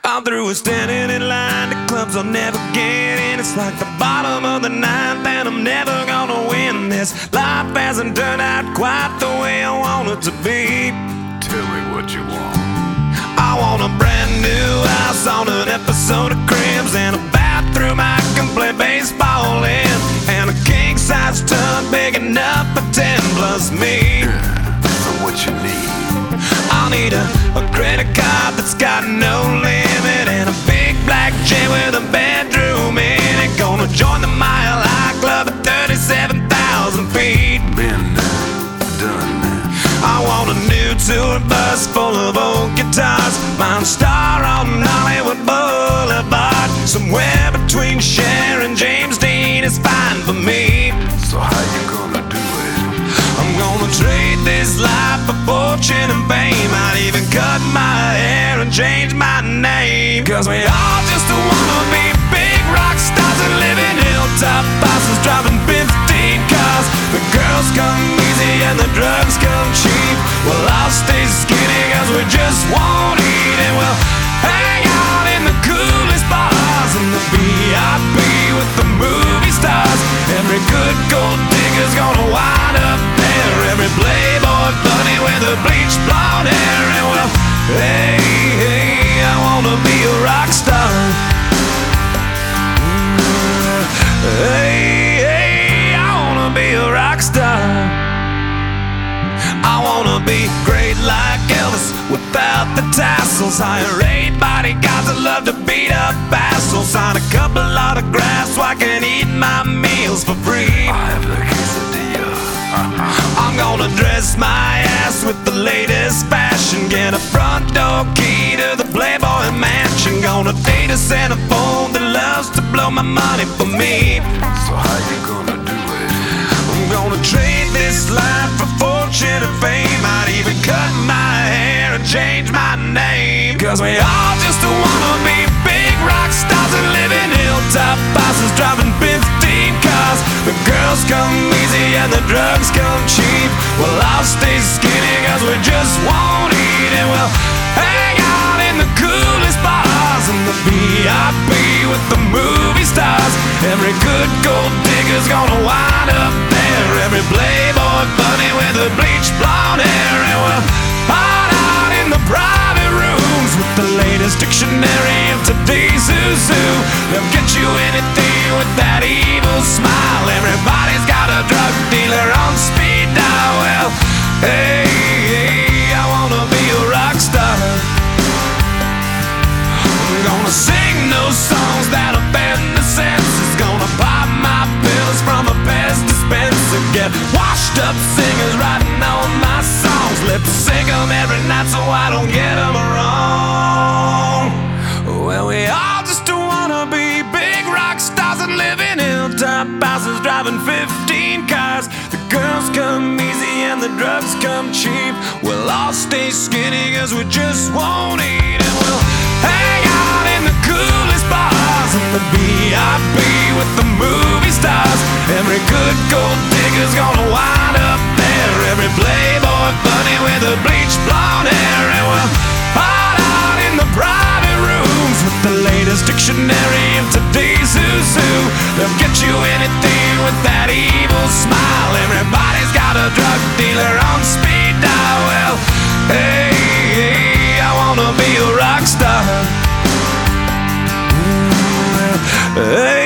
I'm through with standing in line to clubs I'll never get in. It's like the bottom of the ninth and I'm never gonna win this. Life hasn't turned out quite the way I want it to be. Tell me what you want. I want a brand new house on an episode of Cribs, and a bathroom I can play baseball in, and a king-size tub big enough for 10 plus me. So what you need? I'll need a credit card that's got no limit, and a big black jet with a bedroom in it. Gonna join the Mile High Club at 37,000 feet. Been done that. I want a new tour bus full of old guitars, mine star on Hollywood Boulevard. Somewhere between Cher and James Dean is fine for me. So how you gonna do it? I'm gonna trade this life for fortune and fame. I'd even cut my hair and change my name, 'cause we all just wanna be big rock stars and live in hilltop bosses, driving 15 cars. The girls come easy and the drugs come cheap. Well, I'll stay skinny 'cause we just won't eat, and we'll hang out in the coolest bars in the VIP with the movie stars. Every good gold digger's gonna wind up there, every playboy bunny with a bleached blonde hair. And well, hey, hey, I wanna be a rock star. Hey, hey, I wanna be a rock star. I wanna be great like Elvis without the tassels. Hire 8 bodyguards that love to beat up assholes. Sign a couple autographs so I can eat my meals for free. I have the quesadilla. I'm gonna dress my ass with the latest fashion, get a front door key to the Playboy Mansion. Gonna date a centerfold that loves to blow my money for me. So how you gonna do it? I'm gonna trade this life for fortune and fame. I'd even cut my hair and change my name, 'cause we all just wanna be big rock stars and live in hilltop bosses, driving 15 cars. The girls come easy and the drugs come cheap. Well, I'll stay skinny 'cause we just won't eat, and we'll hang out in the coolest bars in the VIP with the movie stars. Every good gold digger's gonna wind up there, every playboy bunny with a bleached blonde hair. And we'll hide out in the private rooms with the latest dictionary of today's who's who. They'll get you anything with that evil smile. Everybody's got a drug dealer on speed dial. Well, hey, hey, I wanna be a rock star. I'm gonna sing those songs that offend the senses. Gonna pop my pills from a Pez dispenser. Get washed up singers writing all my songs. Lip sync 'em every night so I don't get 'em wrong. Well, we all just wanna be big rock stars and live in hilltop houses, driving 15 cars. The girls come easy and the drugs come cheap. We'll all stay skinny 'cause we just won't eat, and we'll hang out in the coolest bars in the VIP with the movie stars. Every good gold digger's gonna wind up there, every playboy bunny with a bleached blonde hair. And we'll hide out in the private rooms with the latest dictionary of today's who's who. They'll get you anything with that evil smile. Everybody's got a drug dealer on speed dial. Well, hey, hey, I wanna be a rock star. Hey.